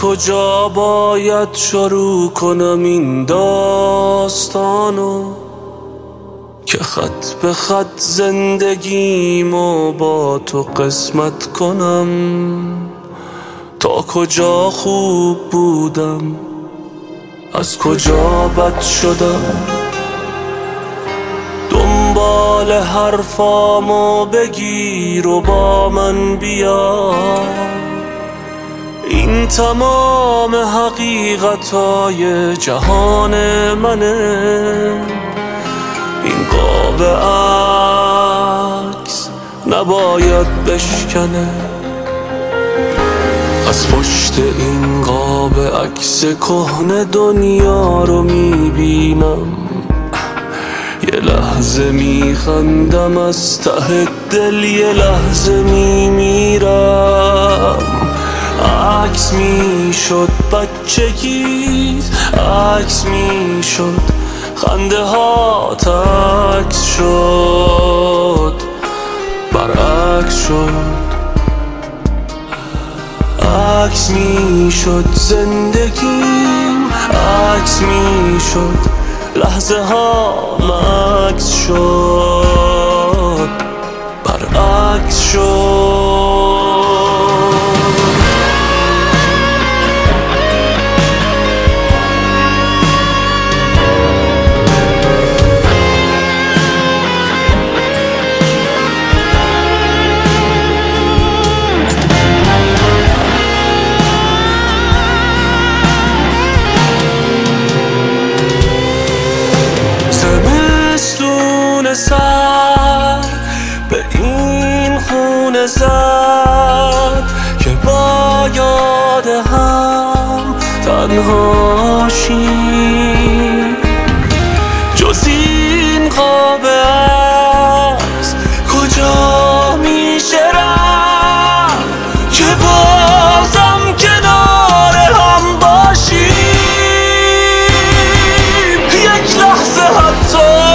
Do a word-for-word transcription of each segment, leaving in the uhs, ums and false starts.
کجا باید شروع کنم این داستانو که خط به خط زندگیمو با تو قسمت کنم؟ تا کجا خوب بودم، از کجا بد شدم؟ دنبال حرفامو بگیر و با من بیا، این تمام حقیقتای جهان منه. این قاب عکس نباید بشکنه، از پشت این قاب عکس کهنه دنیا رو میبینم. یه لحظه میخندم از ته دل، یه لحظه میمیرم. عکس میشد بچگیت، عکس میشد خنده ها، عکس شد برعکس شد. عکس میشد زندگیم، عکس میشد لحظه ها، عکس شد برعکس شد. سر به این خونه زد که با یاد هم تنها شیم. جز این قاب عکس کجا میشه رفت که بازم کنار هم باشیم؟ یک لحظه حتی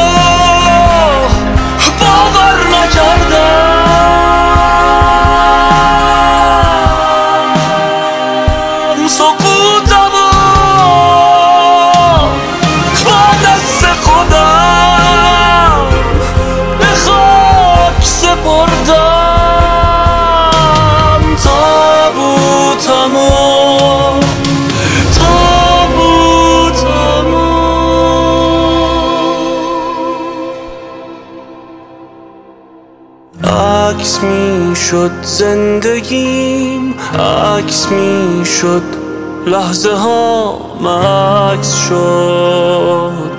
سقوطمو با دست خودم به خاک سپردم. تابوتمو تابوتمو عکس میشد زندگیم، عکس میشد لحظه ها، عکس شد